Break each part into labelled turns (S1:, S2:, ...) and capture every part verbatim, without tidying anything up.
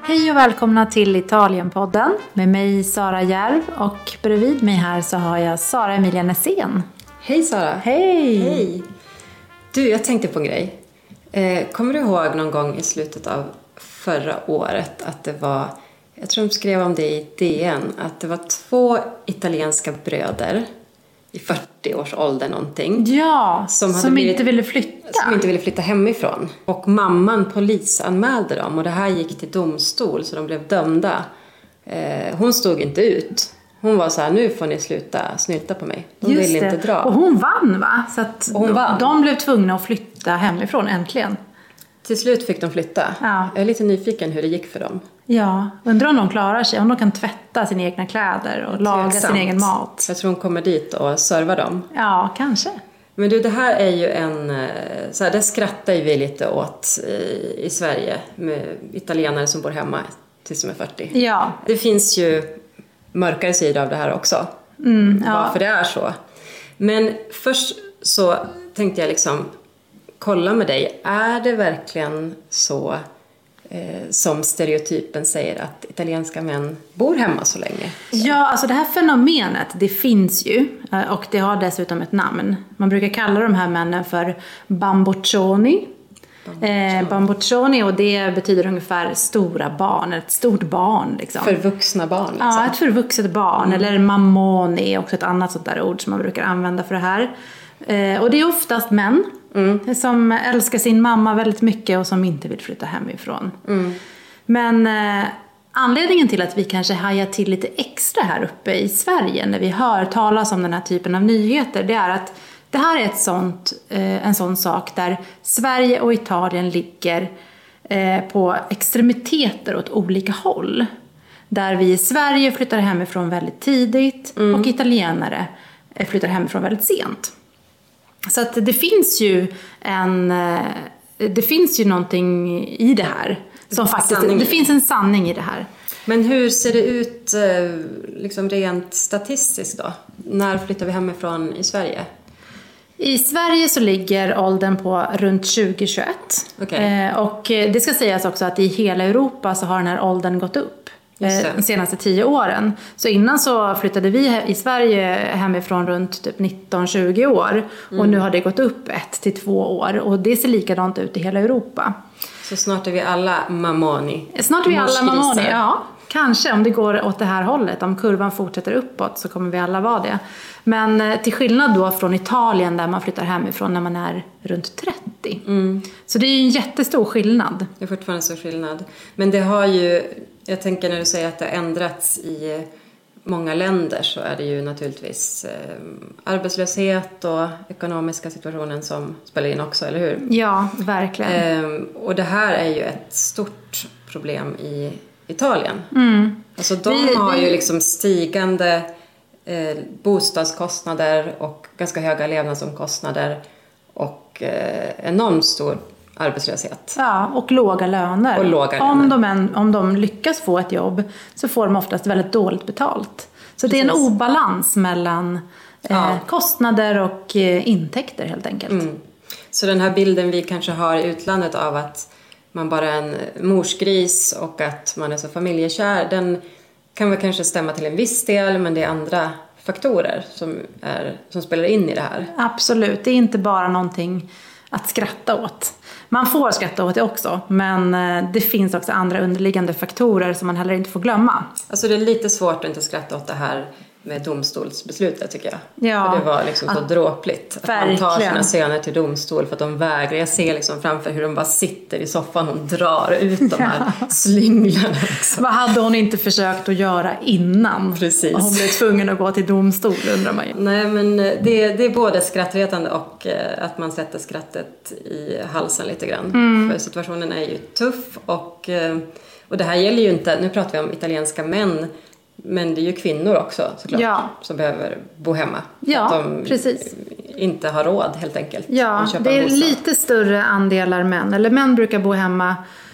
S1: Hej och välkomna till Italienpodden med mig Sara Järv, och bredvid mig här så har jag Sara Emilia Nässén.
S2: Hej Sara.
S1: Hej.
S2: Hej. Du, jag tänkte på en grej. Eh, kommer du ihåg någon gång i slutet av förra året att det var, jag tror de skrev om det i D N, att det var två italienska bröder i fyrtio-årsåldern någonting.
S1: Ja,
S2: som,
S1: som
S2: blivit,
S1: inte ville flytta.
S2: Som inte ville flytta hemifrån. Och mamman polisanmälde dem och det här gick till domstol så de blev dömda. Eh, hon stod inte ut. Hon var så här, nu får ni sluta snylta på mig. De
S1: Just
S2: vill
S1: det.
S2: inte dra.
S1: Och hon vann, va? Så att
S2: hon
S1: de,
S2: vann.
S1: de blev tvungna att flytta hemifrån äntligen.
S2: Till slut fick de flytta.
S1: Ja.
S2: Jag är lite nyfiken hur det gick för dem.
S1: Ja, undrar om de klarar sig. Om de kan tvätta sina egna kläder och laga sin egen mat.
S2: Jag tror hon kommer dit och servar dem.
S1: Ja, kanske.
S2: Men du, det här är ju en... Så här, det skrattar ju vi lite åt i, i Sverige. Med italienare som bor hemma tills de är fyrtio.
S1: Ja.
S2: Det finns ju mörkare sidor av det här också.
S1: Mm, ja.
S2: Varför det är så. Men först så tänkte jag liksom kolla med dig. Är det verkligen så eh, som stereotypen säger att italienska män bor hemma så länge?
S1: Ja, alltså det här fenomenet, det finns ju. Och det har dessutom ett namn. Man brukar kalla de här männen för bamboccioni. Eh, bamboccioni, och det betyder ungefär stora barn, ett stort barn liksom.
S2: Förvuxna barn liksom.
S1: Ja, ett förvuxet barn. Mm. Eller mammoni, också ett annat sånt där ord som man brukar använda för det här. Eh, och det är oftast män mm. som älskar sin mamma väldigt mycket och som inte vill flytta hemifrån. Mm. Men eh, anledningen till att vi kanske hajar till lite extra här uppe i Sverige när vi hör talas om den här typen av nyheter, det är att det här är ett sånt, eh, en sån sak där Sverige och Italien ligger eh, på extremiteter åt olika håll. Där vi i Sverige flyttar hemifrån väldigt tidigt mm. och italienare flyttar hemifrån väldigt sent. Så att det finns ju en, eh, det finns ju någonting i det här. Som faktiskt, det finns en sanning i det här.
S2: Men hur ser det ut liksom rent statistiskt då? När flyttar vi hemifrån i Sverige?
S1: I Sverige så ligger åldern på runt tjugo tjugoett. Okay. Eh, och det ska sägas också att i hela Europa så har den här åldern gått upp eh, de senaste tio åren. Så innan så flyttade vi i Sverige hemifrån runt typ nitton tjugo år. Mm. Och nu har det gått upp ett till två år. Och det ser likadant ut i hela Europa.
S2: Så snart är vi alla mammoni.
S1: Snart är vi alla mammoni, ja. Kanske om det går åt det här hållet. Om kurvan fortsätter uppåt så kommer vi alla vara det. Men till skillnad då från Italien där man flyttar hemifrån när man är runt trettio. Mm. Så det är ju en jättestor skillnad.
S2: Det är fortfarande så skillnad. Men det har ju, jag tänker när du säger att det har ändrats i många länder så är det ju naturligtvis eh, arbetslöshet och ekonomiska situationen som spelar in också, eller hur?
S1: Ja, verkligen.
S2: Eh, och det här är ju ett stort problem i Italien.
S1: Mm.
S2: Alltså de
S1: vi,
S2: har
S1: vi...
S2: ju liksom stigande eh, bostadskostnader och ganska höga levnadsomkostnader och eh, enormt stor arbetslöshet.
S1: Ja, och låga löner.
S2: Och låga löner.
S1: Om, de en, om de lyckas få ett jobb så får de oftast väldigt dåligt betalt. Så Precis. Det är en obalans mellan eh, ja. kostnader och eh, intäkter helt enkelt. Mm.
S2: Så den här bilden vi kanske har i utlandet av att man bara är en morsgris och att man är så familjekär, den kan väl kanske stämma till en viss del, men det är andra faktorer som, är, som spelar in i det här.
S1: Absolut, det är inte bara någonting att skratta åt. Man får skratta åt det också, men det finns också andra underliggande faktorer som man heller inte får glömma.
S2: Alltså det är lite svårt att inte skratta åt det här med domstolsbeslutet, tycker jag.
S1: Ja,
S2: för det var liksom så
S1: att,
S2: dråpligt. Att
S1: verkligen.
S2: Man tar sina söner till domstol för att de vägrar. Jag ser liksom framför hur de bara sitter i soffan och drar ut de här ja. slynglarna. Liksom.
S1: Vad hade hon inte försökt att göra innan?
S2: Precis.
S1: Hon blev tvungen att gå till domstol, undrar man ju.
S2: Nej, men det, det är både skrattretande och eh, att man sätter skrattet i halsen lite grann. Mm. För situationen är ju tuff och, eh, och det här gäller ju inte, nu pratar vi om italienska män, men det är ju kvinnor också såklart ja. som behöver bo hemma.
S1: Ja,
S2: att de
S1: precis.
S2: inte har råd helt enkelt.
S1: Ja, det är lite större andelar män. Eller män brukar bo hemma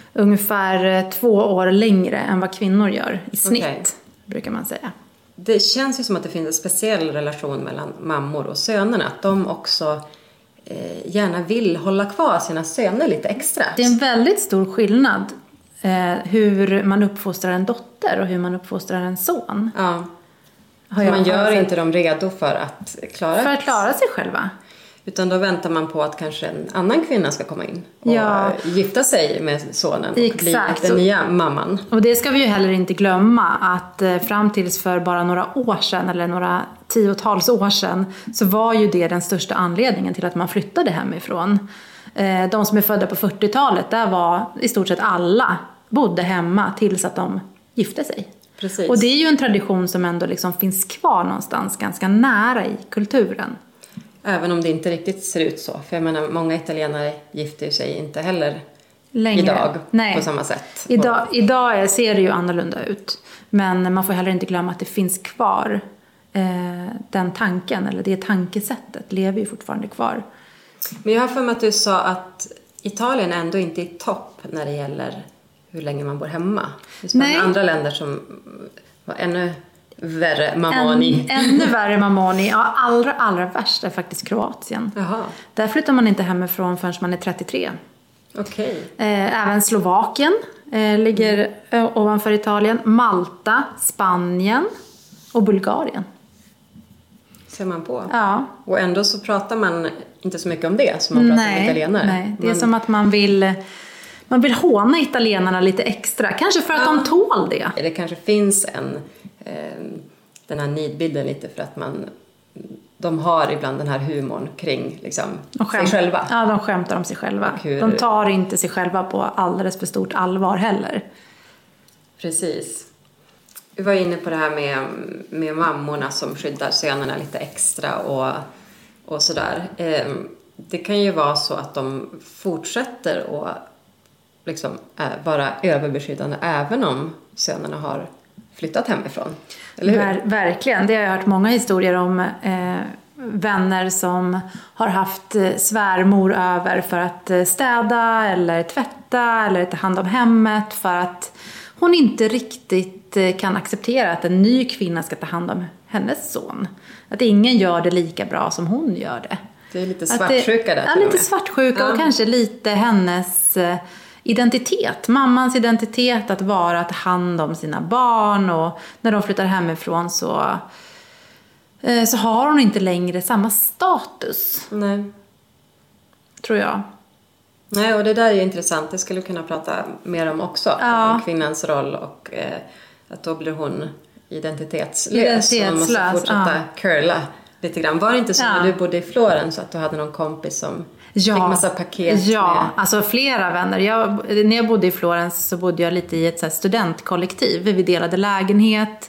S1: ungefär två år längre än vad kvinnor gör i snitt, okay. brukar man säga.
S2: Det känns ju som att det finns en speciell relation mellan mammor och sönerna. Att de också eh, gärna vill hålla kvar sina söner lite extra.
S1: Det är en väldigt stor skillnad eh, hur man uppfostrar en dotter och hur man uppfostrar en son.
S2: Ja.
S1: Har jag
S2: man gör
S1: sett.
S2: inte dem redo för att klara
S1: För att klara sig själva.
S2: Utan då väntar man på att kanske en annan kvinna ska komma in och
S1: Ja.
S2: gifta sig med sonen och
S1: Exakt.
S2: bli den nya mamman.
S1: Och det ska vi ju heller inte glömma att eh, fram tills för bara några år sedan eller några tiotals år sedan så var ju det den största anledningen till att man flyttade hemifrån. Eh, de som är födda på fyrtiotalet, där var i stort sett alla bodde hemma tills att de gifte sig.
S2: Precis.
S1: Och det är ju en tradition som ändå liksom finns kvar någonstans ganska nära i kulturen.
S2: Även om det inte riktigt ser ut så. För jag menar, många italienare gifter sig inte heller
S1: Längre.
S2: idag
S1: Nej.
S2: på samma sätt.
S1: Idag, idag ser det ju annorlunda ut. Men man får heller inte glömma att det finns kvar. Eh, den tanken, eller det tankesättet lever ju fortfarande kvar.
S2: Men jag har för mig att du sa att Italien ändå inte är i topp när det gäller hur länge man bor hemma. Det är
S1: Nej.
S2: andra länder som var ännu värre mamoni.
S1: En, ännu värre mamoni. Ja, allra, allra värst är faktiskt Kroatien.
S2: Jaha,
S1: Där flyttar man inte hemifrån förrän man är trettiotre.
S2: okej.
S1: Eh, även Slovakien eh, ligger eh, ovanför Italien. Malta, Spanien och Bulgarien.
S2: Ser man på.
S1: Ja.
S2: Och ändå så pratar man inte så mycket om det som man pratar
S1: nej,
S2: om italienare.
S1: nej, det är
S2: man,
S1: som att man vill, man vill håna italienarna lite extra. Kanske för att
S2: Ja.
S1: de tål det.
S2: Det kanske finns en eh, den här nidbilden lite för att man de har ibland den här humorn kring liksom,
S1: De
S2: sig
S1: skämt,
S2: själva.
S1: Ja, de skämtar om sig själva.
S2: hur-
S1: De tar inte sig själva på alldeles för stort allvar heller.
S2: Precis. Vi var inne på det här med, med mammorna som skyddar sönerna lite extra och, och sådär. Eh, det kan ju vara så att de fortsätter att liksom, eh, vara överbeskyddande även om sönerna har flyttat hemifrån. Eller hur?
S1: Ver, verkligen, det har jag hört många historier om. Eh, vänner som har haft eh, svärmor över för att eh, städa eller tvätta eller ta hand om hemmet för att hon inte riktigt eh, kan acceptera att en ny kvinna ska ta hand om hennes son. Att ingen gör det lika bra som hon gör det.
S2: Det är lite
S1: Att
S2: svartsjuka där
S1: Ja,
S2: till och
S1: lite
S2: med.
S1: svartsjuka
S2: Ja.
S1: och kanske lite hennes eh, identitet. Mammans identitet att vara, att ta hand om sina barn. Och när de flyttar hemifrån så, eh, så har hon inte längre samma status,
S2: Nej.
S1: tror jag.
S2: Nej, och det där är ju intressant. Det skulle vi kunna prata mer om också.
S1: Ja.
S2: Om kvinnans roll och eh, att då blir hon identitetslös.
S1: Identitetslös,
S2: Och måste fortsätta
S1: ja.
S2: curla lite grann. Var det inte så
S1: Ja.
S2: när du bodde i Florens att du hade någon kompis som
S1: Ja,
S2: fick massa paket
S1: ja
S2: med...
S1: alltså flera vänner. Jag, när jag bodde i Florens så bodde jag lite i ett så här studentkollektiv. Vi delade lägenhet,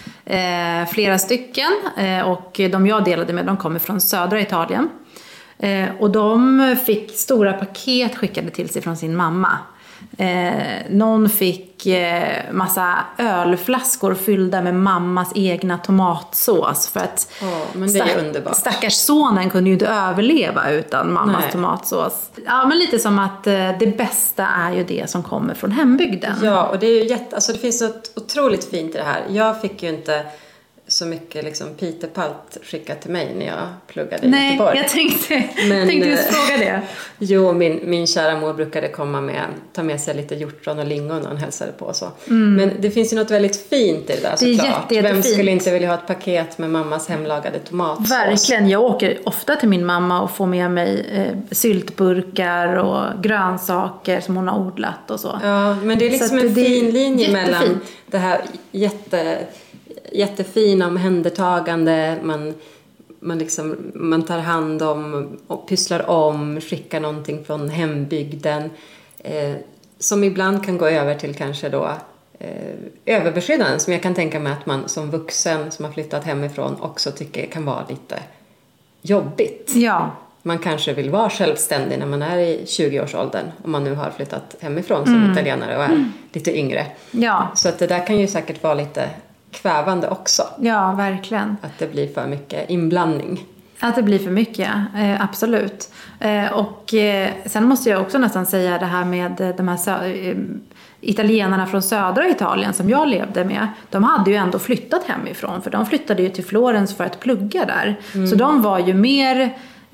S1: eh, flera stycken. Eh, och de jag delade med, de kommer från södra Italien. Eh, och de fick stora paket skickade till sig från sin mamma. Eh, någon fick eh, massa ölflaskor fyllda med mammas egna tomatsås för att
S2: Ja, men det är
S1: stack-
S2: underbart.
S1: stackars sonen kunde ju inte överleva utan mammas
S2: Nej.
S1: tomatsås. Ja, men lite som att eh, det bästa är ju det som kommer från hembygden.
S2: Ja, och det är ju jätte... Alltså det finns något otroligt fint i det här. Jag fick ju inte så mycket liksom Peter Palt skickat till mig när jag pluggade i
S1: Nej,
S2: Göteborg.
S1: jag tänkte,
S2: Men,
S1: tänkte just
S2: eh,
S1: fråga det.
S2: Jo, min, min kära mor brukade komma med, ta med sig lite hjortron och lingon när hon hälsade på och så. Men det finns ju något väldigt fint i det där
S1: Det är
S2: såklart.
S1: jätte,
S2: Vem
S1: jättefint.
S2: skulle inte vilja ha ett paket med mammas hemlagade tomatsås?
S1: Verkligen, jag åker ofta till min mamma och får med mig eh, syltburkar och grönsaker som hon har odlat och så.
S2: Ja, men det är liksom
S1: Så
S2: en
S1: att det är
S2: fin linje mellan
S1: jättefint.
S2: det här jätte, jättefina omhändertagande, man, man, liksom, man tar hand om och pysslar om, skickar någonting från hembygden eh, som ibland kan gå över till kanske då eh, överbeskyddande, som jag kan tänka mig att man som vuxen som har flyttat hemifrån också tycker kan vara lite jobbigt.
S1: Ja,
S2: Man kanske vill vara självständig när man är i tjugoårsåldern, om man nu har flyttat hemifrån som
S1: Mm.
S2: italienare och är mm. lite yngre.
S1: ja,
S2: Så att det där kan ju säkert vara lite kvävande också.
S1: ja, verkligen.
S2: Att det blir för mycket inblandning.
S1: Att det blir för mycket, eh, absolut. Eh, och eh, sen måste jag också nästan säga det här med eh, de här sö- eh, italienarna från södra Italien som jag levde med. De hade ju ändå flyttat hemifrån, för de flyttade ju till Florens för att plugga där. Så de var ju mer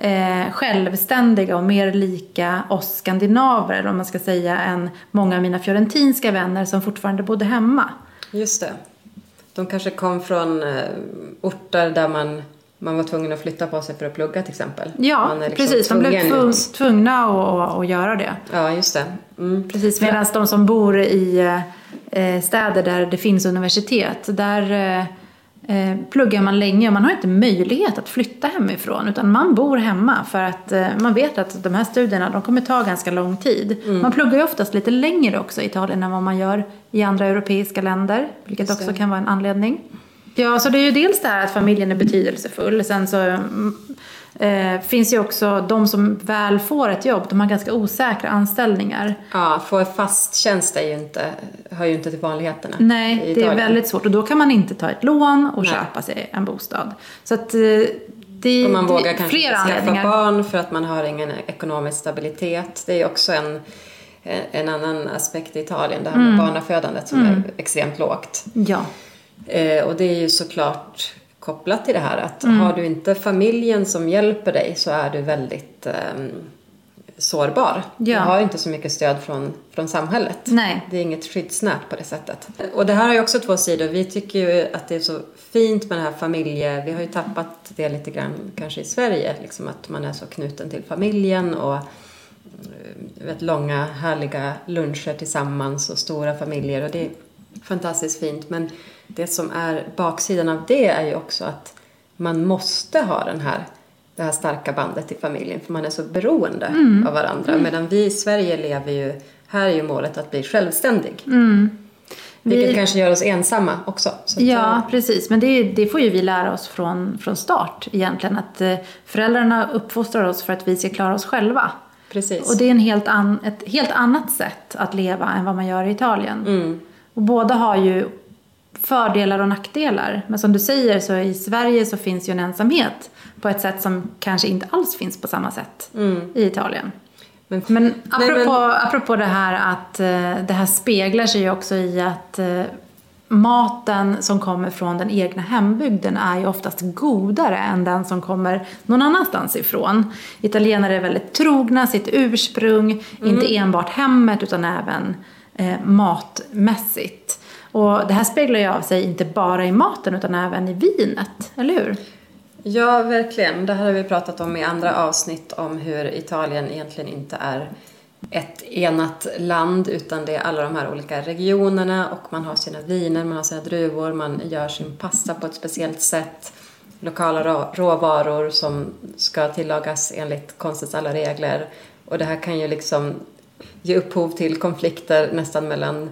S1: eh, självständiga och mer lika oss skandinaver, eller om man ska säga, än många av mina fiorentinska vänner som fortfarande bodde hemma.
S2: Just det. De kanske kom från eh, orter där man, man var tvungen att flytta på sig för att plugga till exempel.
S1: Ja, liksom precis. De blev tv- tvungna att, att göra det.
S2: Ja, just det. Mm.
S1: Precis, medan de som bor i eh, städer där det finns universitet, där eh, pluggar man länge och man har inte möjlighet att flytta hemifrån, utan man bor hemma för att eh, man vet att de här studierna, de kommer ta ganska lång tid. Mm. Man pluggar ju oftast lite längre också i Italien än vad man gör i andra europeiska länder, vilket också kan vara en anledning. Ja, så det är ju dels det här att familjen är betydelsefull. Sen så eh, finns ju också de som väl får ett jobb, de har ganska osäkra anställningar.
S2: Ja, få fast tjänst är ju inte, hör ju inte till vanligheterna.
S1: Nej, det är väldigt svårt. Och då kan man inte ta ett lån och Nej. köpa sig en bostad. Så att eh, det,
S2: och man
S1: det
S2: vågar kanske
S1: inte
S2: skaffa barn för att man har ingen ekonomisk stabilitet. Det är också en, en annan aspekt i Italien, det här med mm. barnafödandet som mm. är extremt lågt.
S1: Ja.
S2: Eh, och det är ju såklart kopplat till det här att mm. har du inte familjen som hjälper dig så är du väldigt eh, sårbar. Ja. Du har inte så mycket stöd från, från samhället.
S1: Nej.
S2: Det är inget skyddsnät på det sättet. Och det här har ju också två sidor. Vi tycker ju att det är så fint med det här familje... Vi har ju tappat det lite grann kanske i Sverige. Liksom att man är så knuten till familjen och vet, långa härliga luncher tillsammans och stora familjer. Och det är fantastiskt fint. Men det som är baksidan av det är ju också att man måste ha den här, det här starka bandet till familjen. För man är så beroende mm. av varandra. Mm. Medan vi i Sverige lever ju, här är ju målet att bli självständig. Mm. Vilket vi, kanske gör oss ensamma också. Så
S1: ja,
S2: att,
S1: precis. Men det, det får ju vi lära oss från, från start egentligen. Att eh, föräldrarna uppfostrar oss för att vi ska klara oss själva.
S2: Precis.
S1: Och det är en helt an, ett helt annat sätt att leva än vad man gör i Italien. Mm. Och båda har ju fördelar och nackdelar. Men som du säger så i Sverige så finns ju en ensamhet på ett sätt som kanske inte alls finns på samma sätt mm. i Italien. Men, men, apropå, nej, men apropå det här att eh, det här speglar sig ju också i att eh, maten som kommer från den egna hembygden är ju oftast godare än den som kommer någon annanstans ifrån. Italienare är väldigt trogna sitt ursprung, mm. inte enbart hemmet utan även eh, matmässigt. Och det här speglar ju av sig inte bara i maten utan även i vinet, eller hur?
S2: Ja, verkligen. Det här har vi pratat om i andra avsnitt om hur Italien egentligen inte är ett enat land utan det är alla de här olika regionerna och man har sina viner, man har sina druvor, man gör sin pasta på ett speciellt sätt. Lokala råvaror som ska tillagas enligt konstens alla regler. Och det här kan ju liksom ge upphov till konflikter nästan mellan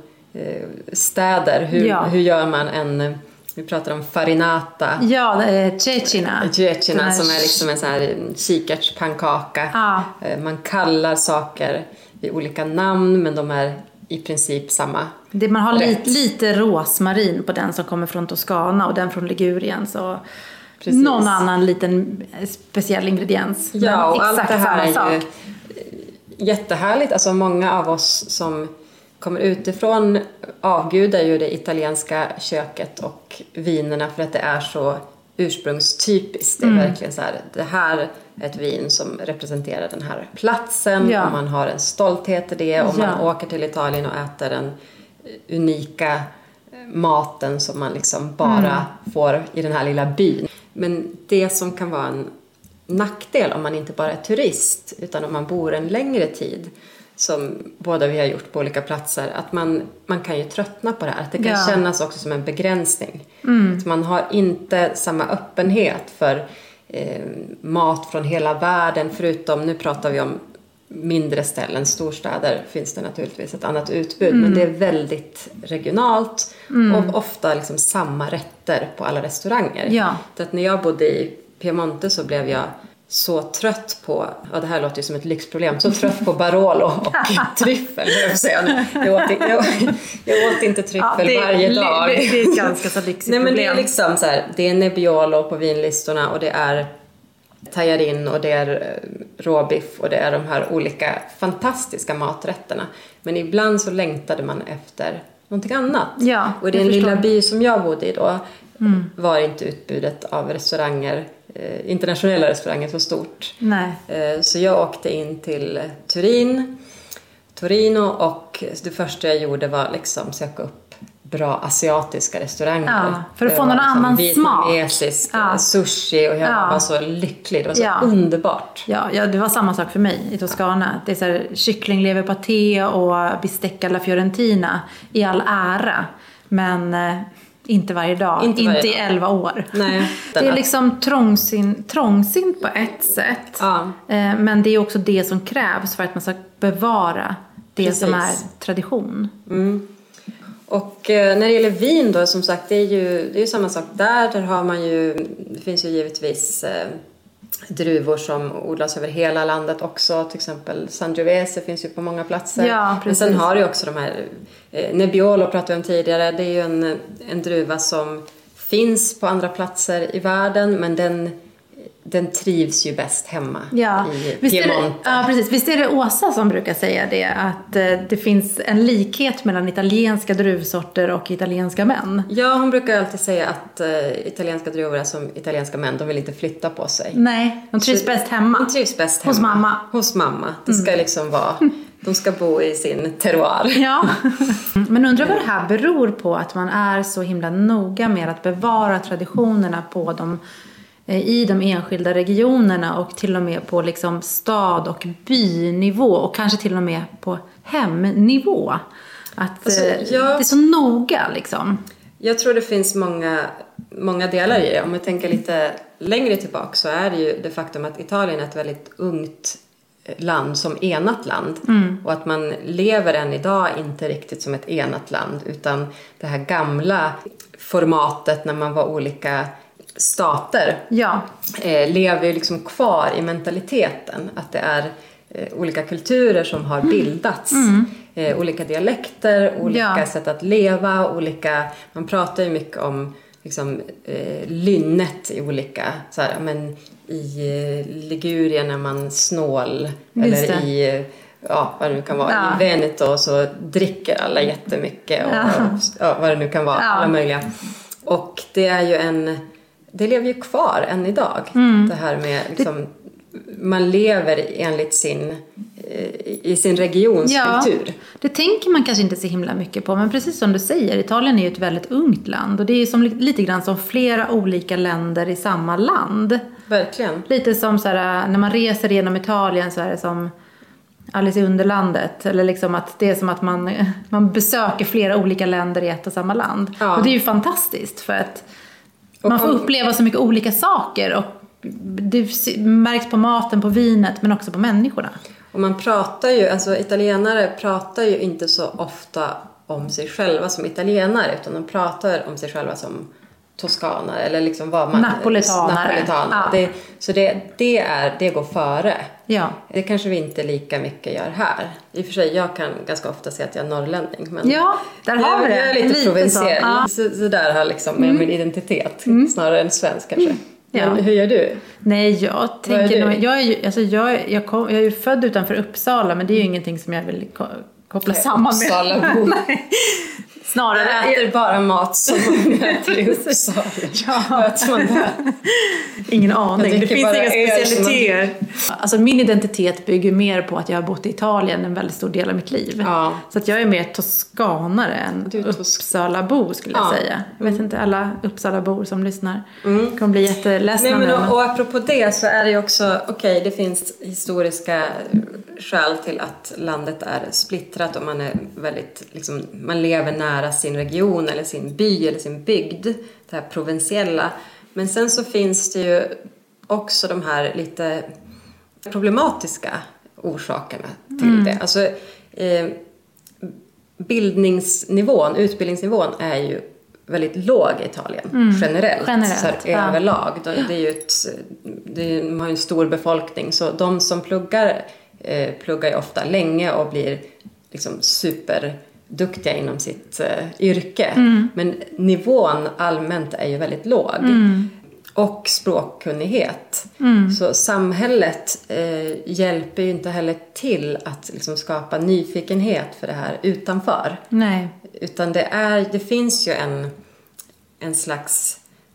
S2: städer. Hur, ja. hur gör man en, vi pratar om farinata.
S1: Ja, cecina.
S2: Cecina som är liksom en sån här kikärtspannkaka. Ja. Man kallar saker vid olika namn men de är i princip samma.
S1: Det, man har lite, lite rosmarin på den som kommer från Toscana och den från Ligurien. Så precis. Någon annan liten speciell ingrediens.
S2: Ja, men och
S1: exakt
S2: allt det här
S1: samma
S2: är
S1: sak.
S2: Ju jättehärligt. Alltså många av oss som kommer utifrån avgudar ju det italienska köket och vinerna för att det är så ursprungstypiskt. Det är mm. verkligen så här, det här är ett vin som representerar den här platsen ja. och man har en stolthet i det och ja. man åker till Italien och äter den unika maten som man liksom bara mm. får i den här lilla byn. Men det som kan vara en nackdel om man inte bara är turist utan om man bor en längre tid som båda vi har gjort på olika platser, att man, man kan ju tröttna på det här. Att det kan ja. kännas också som en begränsning. Mm. Att man har inte samma öppenhet för eh, mat från hela världen, förutom, nu pratar vi om mindre ställen, storstäder finns det naturligtvis ett annat utbud, mm. men det är väldigt regionalt mm. och ofta liksom samma rätter på alla restauranger. Ja. Så att när jag bodde i Piemonte så blev jag så trött på, ja det här låter ju som ett lyxproblem, så trött på Barolo och tryffel. Jag, jag, åt, jag, jag åt inte tryffel ja, det, varje dag.
S1: Det, det är ett ganska så lyxigt
S2: Nej,
S1: problem.
S2: Men det är liksom så här, det är Nebbiolo på vinlistorna och det är tajarin och det är råbiff och det är de här olika fantastiska maträtterna. Men ibland så längtade man efter någonting annat.
S1: Ja,
S2: och i den lilla by som jag bodde i då mm. var inte utbudet av restauranger eh, internationella restauranger så stort.
S1: Nej.
S2: Eh, så jag åkte in till Turin, Torino och det första jag gjorde var liksom söka upp bra asiatiska restauranger.
S1: Ja, för att
S2: det
S1: få någon
S2: liksom
S1: annan smak.
S2: Vietnamesisk
S1: Ja.
S2: sushi och jag
S1: Ja.
S2: var så lycklig. Det var så
S1: Ja.
S2: underbart.
S1: Ja, ja, det var samma sak för mig i Toscana. Det är så här kycklingleverpaté och bistecca alla fiorentina i all ära. Men eh, inte varje dag.
S2: Inte
S1: Inte,
S2: varje
S1: i
S2: dag.
S1: elva år.
S2: Nej,
S1: Det är liksom trångsynt, trångsynt på ett sätt.
S2: Ja.
S1: Eh, men det är också det som krävs för att man ska bevara det
S2: Precis.
S1: som är tradition.
S2: Mm. Och eh, när det gäller vin då, som sagt, det är ju, det är ju samma sak där. Där har man ju, det finns ju givetvis eh, druvor som odlas över hela landet också. Till exempel Sangiovese finns ju på många platser.
S1: Ja,
S2: men
S1: precis.
S2: sen har du ju också de här, eh, Nebbiolo pratade vi om tidigare. Det är ju en, en druva som finns på andra platser i världen, men den den trivs ju bäst hemma
S1: Ja.
S2: i
S1: Visst är det,
S2: Piemonte.
S1: ja, precis. Visst är det Åsa som brukar säga det, att eh, det finns en likhet mellan italienska druvsorter och italienska män.
S2: Ja, hon brukar alltid säga att uh, italienska druvor är som italienska män, de vill inte flytta på sig.
S1: Nej, de trivs
S2: Så,
S1: bäst hemma.
S2: De trivs bäst hemma.
S1: Hos mamma.
S2: Hos mamma. Det ska liksom vara, de ska bo i sin terroir.
S1: Ja, men undrar vad det här beror på, att man är så himla noga med att bevara traditionerna på de, i de enskilda regionerna och till och med på liksom stad- och bynivå och kanske till och med på hemnivå. Att
S2: Alltså,
S1: eh,
S2: jag-
S1: det är så noga liksom.
S2: Jag tror det finns många, många delar i det. Om jag tänker lite längre tillbaka så är det ju det faktum att Italien är ett väldigt ungt land som enat land.
S1: Mm.
S2: Och att man lever än idag inte riktigt som ett enat land, utan det här gamla formatet när man var olika stater
S1: Ja,
S2: eh, lever ju liksom kvar i mentaliteten. Att det är eh, olika kulturer som har bildats.
S1: Mm.
S2: Eh, olika dialekter, olika
S1: Ja.
S2: sätt att leva, olika... Man pratar ju mycket om liksom, eh, lynnet i olika... Så här, men i eh, Ligurien är man snål.
S1: Just
S2: eller
S1: det.
S2: i... eh, Ja, vad det nu kan vara.
S1: Ja.
S2: I Veneto så dricker alla jättemycket. Och,
S1: Ja.
S2: ja, vad det nu kan vara.
S1: Ja.
S2: Alla möjliga. Och det är ju en... Det lever ju kvar än idag.
S1: Mm.
S2: Det här med liksom, man lever enligt sin eh, i sin regions
S1: Ja.
S2: kultur.
S1: Det tänker man kanske inte så himla mycket på, men precis som du säger, Italien är ju ett väldigt ungt land och det är ju som, lite grann som flera olika länder i samma land.
S2: Verkligen.
S1: Lite som så här, när man reser genom Italien så är det som Alice i Underlandet, eller liksom att det är som att man, man besöker flera olika länder i ett och samma land.
S2: Ja.
S1: Och det är ju fantastiskt för att
S2: Och
S1: man får
S2: om-
S1: uppleva så mycket olika saker och det märks på maten, på vinet, men också på människorna.
S2: Och man pratar ju, alltså italienare pratar ju inte så ofta om sig själva som italienare, utan de pratar om sig själva som toskanare eller liksom vad man...
S1: Napoletanare.
S2: Napoletanare.
S1: Ja.
S2: Det, så det, det, är, det går före.
S1: Ja.
S2: Det kanske vi inte lika mycket gör här. I och för sig, jag kan ganska ofta säga att jag är norrlänning. Men
S1: Ja, där har
S2: jag,
S1: vi det.
S2: jag är lite,
S1: Lite
S2: provinsiell.
S1: så. Ja.
S2: Så, så där har liksom med min identitet. Snarare än svensk kanske.
S1: Ja.
S2: Men hur gör du?
S1: Nej, jag
S2: är
S1: tänker
S2: du?
S1: nog, jag är ju, alltså jag, jag, kom, jag är ju född utanför Uppsala, men det är ju ingenting som jag vill ko- koppla samman med.
S2: Uppsalabo.
S1: Nej. Snarare.
S2: Jag äter bara mat som man äter i Uppsala.
S1: Ja.
S2: Äter man där?
S1: Ingen
S2: Jag
S1: aning, det
S2: dricker
S1: finns
S2: bara
S1: inga
S2: öl som
S1: specialiteter. Alltså min identitet bygger mer på att jag har bott i Italien en väldigt stor del av mitt liv.
S2: Ja.
S1: Så att jag är mer toskanare än
S2: Du är tos-
S1: Uppsalabo skulle jag
S2: Ja.
S1: säga. Jag vet inte, alla Uppsalabor som lyssnar kommer bli jätteledsna
S2: Nej, men
S1: nu.
S2: och, och apropå det så är det ju också, okej, okay, det finns historiska skäl till att landet är splittrat och man är väldigt, liksom, man lever nära sin region eller sin by eller sin bygd, det här provinsiella. Men sen så finns det ju också de här lite problematiska orsakerna till
S1: Mm.
S2: det. Alltså eh, bildningsnivån, utbildningsnivån är ju väldigt låg i Italien generellt,
S1: Generellt,
S2: så här,
S1: ja.
S2: överlag. Det är ju ett, det är, man har ju en stor befolkning, så de som pluggar eh, pluggar ju ofta länge och blir liksom superduktiga inom sitt eh, yrke. Men nivån allmänt är ju väldigt låg. Och språkkunnighet. Så samhället eh, hjälper ju inte heller till att liksom skapa nyfikenhet för det här utanför.
S1: Nej.
S2: Utan det, är, det finns ju en, en slags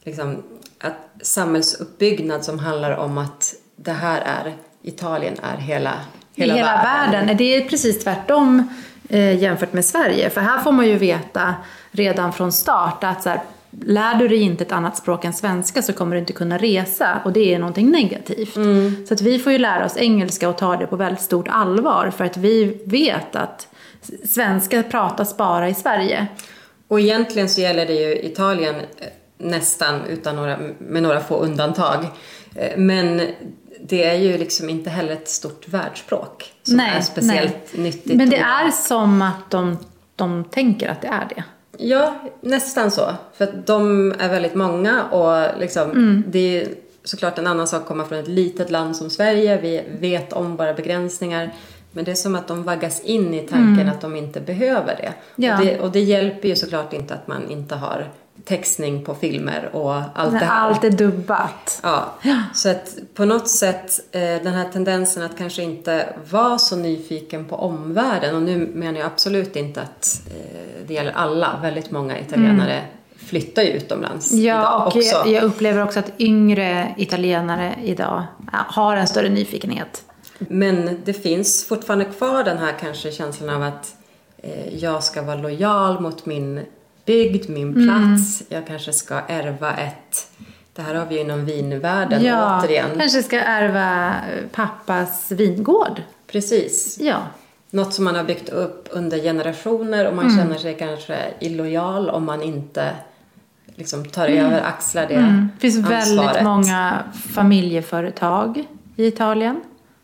S2: liksom, att samhällsuppbyggnad som handlar om att det här är, Italien är hela, hela,
S1: hela världen.
S2: världen.
S1: Det är precis tvärtom eh, jämfört med Sverige. För här får man ju veta redan från start att så här, lär du dig inte ett annat språk än svenska så kommer du inte kunna resa. Och det är någonting negativt. Mm. Så att vi får ju lära oss engelska och ta det på väldigt stort allvar. För att vi vet att svenska pratas bara i Sverige.
S2: Och egentligen så gäller det ju Italien nästan utan några, med några få undantag. Men det är ju liksom inte heller ett stort världsspråk som nej, är speciellt nej. nyttigt.
S1: Men det är som att de, de tänker att det är det.
S2: Ja, nästan så. För att de är väldigt många och liksom, mm. det är såklart en annan sak att komma från ett litet land som Sverige. Vi vet om våra begränsningar. Men det är som att de vaggas in i tanken mm. att de inte behöver det. Ja. Och det. Och det hjälper ju såklart inte att man inte har textning på filmer och allt
S1: när
S2: det här.
S1: Allt är dubbat.
S2: Ja. ja, så att på något sätt eh, den här tendensen att kanske inte vara så nyfiken på omvärlden. Och nu menar jag absolut inte att eh, det gäller alla. Väldigt många italienare mm. flyttar ju utomlands
S1: ja,
S2: idag
S1: och
S2: också.
S1: Jag, jag upplever också att yngre italienare idag har en större nyfikenhet.
S2: Men det finns fortfarande kvar den här kanske känslan av att eh, jag ska vara lojal mot min bygd, min plats. Mm. Jag kanske ska ärva ett... Det här har vi ju inom vinvärlden
S1: ja,
S2: återigen.
S1: kanske ska ärva pappas vingård.
S2: Precis.
S1: Ja.
S2: Något som man har byggt upp under generationer och man mm. känner sig kanske illojal om man inte liksom tar mm. över, axlar det mm.
S1: Det finns
S2: ansvaret.
S1: Väldigt många familjeföretag i Italien.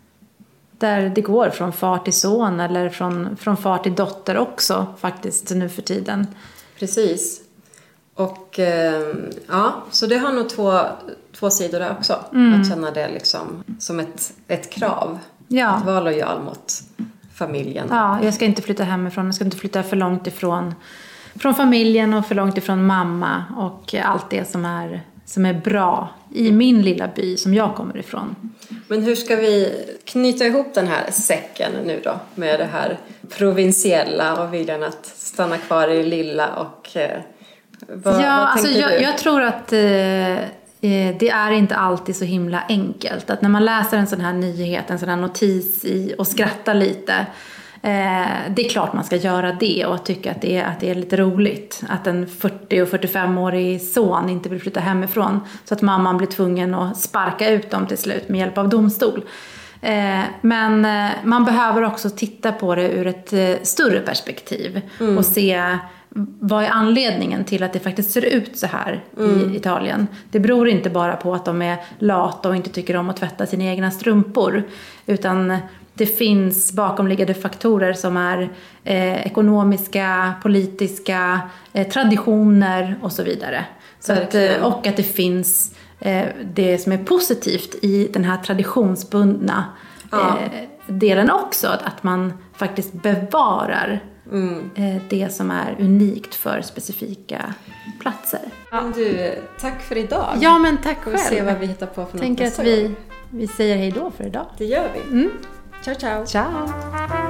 S1: Där det går från far till son eller från, från far till dotter också faktiskt nu för tiden.
S2: Precis. Och eh, ja, så det har nog två, två sidor där också.
S1: Mm.
S2: Att känna det liksom som ett, ett krav.
S1: Ja.
S2: Att vara lojal mot familjen.
S1: Ja, jag ska inte flytta hemifrån. Jag ska inte flytta för långt ifrån från familjen och för långt ifrån mamma. Och allt det som är, som är bra i min lilla by som jag kommer ifrån.
S2: Men hur ska vi knyta ihop den här säcken nu då med det här provinsiella och viljan att stanna kvar i det lilla och eh, vad,
S1: ja,
S2: vad
S1: alltså
S2: tänker
S1: jag,
S2: du?
S1: jag tror att eh, det är inte alltid så himla enkelt. Att när man läser en sån här nyhet, en sån här notis i, och skrattar lite, eh, det är klart man ska göra det och tycka att det, är, att det är lite roligt. Att en fyrtio- och fyrtiofem-årig son inte vill flytta hemifrån så att mamman blir tvungen att sparka ut dem till slut med hjälp av domstol. Eh, men eh, man behöver också titta på det ur ett eh, större perspektiv mm. och se vad är anledningen till att det faktiskt ser ut så här mm. i Italien. Det beror inte bara på att de är lata och inte tycker om att tvätta sina egna strumpor, utan det finns bakomliggande faktorer som är eh, ekonomiska, politiska, eh, traditioner och så vidare. Så att, eh, och att det finns eh, det som är positivt i den här traditionsbundna ja. eh, delen också. Att man faktiskt bevarar mm. eh, det som är unikt för specifika platser.
S2: Ja. Du, tack för idag.
S1: Ja, men tack själv.
S2: Vi se vad vi hittar på för något.
S1: Tänker att vi, vi säger hej då för idag.
S2: Det gör vi.
S1: Mm.
S2: Ciao, ciao.
S1: Ciao.